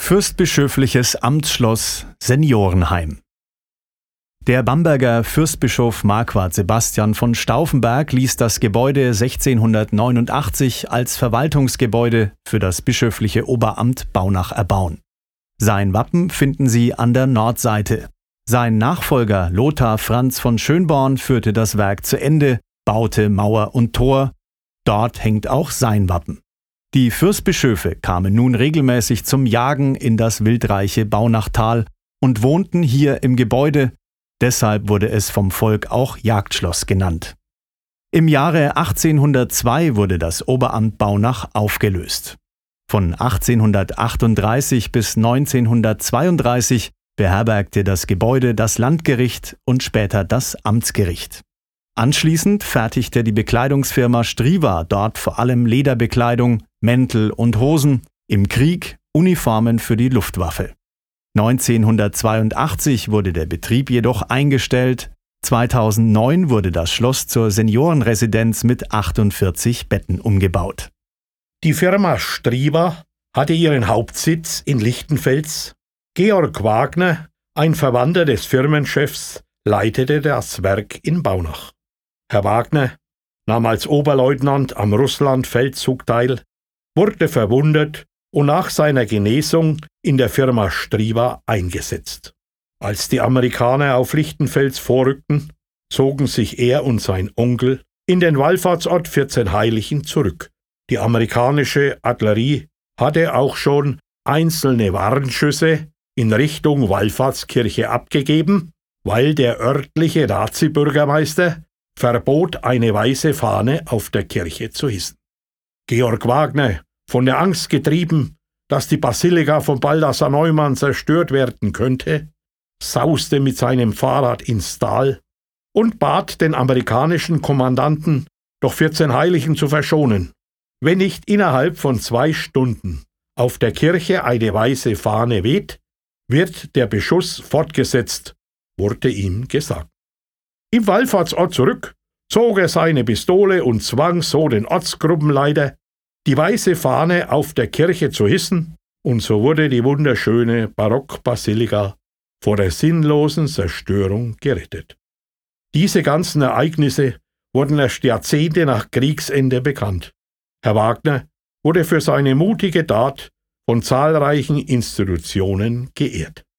Fürstbischöfliches Amtsschloss Seniorenheim. Der Bamberger Fürstbischof Marquard Sebastian von Stauffenberg ließ das Gebäude 1689 als Verwaltungsgebäude für das bischöfliche Oberamt Baunach erbauen. Sein Wappen finden Sie an der Nordseite. Sein Nachfolger Lothar Franz von Schönborn führte das Werk zu Ende, baute Mauer und Tor. Dort hängt auch sein Wappen. Die Fürstbischöfe kamen nun regelmäßig zum Jagen in das wildreiche Baunachtal und wohnten hier im Gebäude. Deshalb wurde es vom Volk auch Jagdschloss genannt. Im Jahre 1802 wurde das Oberamt Baunach aufgelöst. Von 1838 bis 1932 beherbergte das Gebäude das Landgericht und später das Amtsgericht. Anschließend fertigte die Bekleidungsfirma Striva dort vor allem Lederbekleidung, Mäntel und Hosen, im Krieg Uniformen für die Luftwaffe. 1982 wurde der Betrieb jedoch eingestellt. 2009 wurde das Schloss zur Seniorenresidenz mit 48 Betten umgebaut. Die Firma Striva hatte ihren Hauptsitz in Lichtenfels. Georg Wagner, ein Verwandter des Firmenchefs, leitete das Werk in Baunach. Herr Wagner nahm als Oberleutnant am Russlandfeldzug teil, wurde verwundet und nach seiner Genesung in der Firma Striva eingesetzt. Als die Amerikaner auf Lichtenfels vorrückten, zogen sich er und sein Onkel in den Wallfahrtsort 14Heiligen zurück. Die amerikanische Artillerie hatte auch schon einzelne Warnschüsse in Richtung Wallfahrtskirche abgegeben, weil der örtliche Nazi-Bürgermeister verbot, eine weiße Fahne auf der Kirche zu hissen. Georg Wagner, von der Angst getrieben, dass die Basilika von Balthasar Neumann zerstört werden könnte, sauste mit seinem Fahrrad ins Tal und bat den amerikanischen Kommandanten, doch 14Heiligen zu verschonen. Wenn nicht innerhalb von 2 Stunden auf der Kirche eine weiße Fahne weht, wird der Beschuss fortgesetzt, wurde ihm gesagt. Im Wallfahrtsort zurück zog er seine Pistole und zwang so den Ortsgruppenleiter, die weiße Fahne auf der Kirche zu hissen, und so wurde die wunderschöne Barockbasilika vor der sinnlosen Zerstörung gerettet. Diese ganzen Ereignisse wurden erst Jahrzehnte nach Kriegsende bekannt. Herr Wagner wurde für seine mutige Tat von zahlreichen Institutionen geehrt.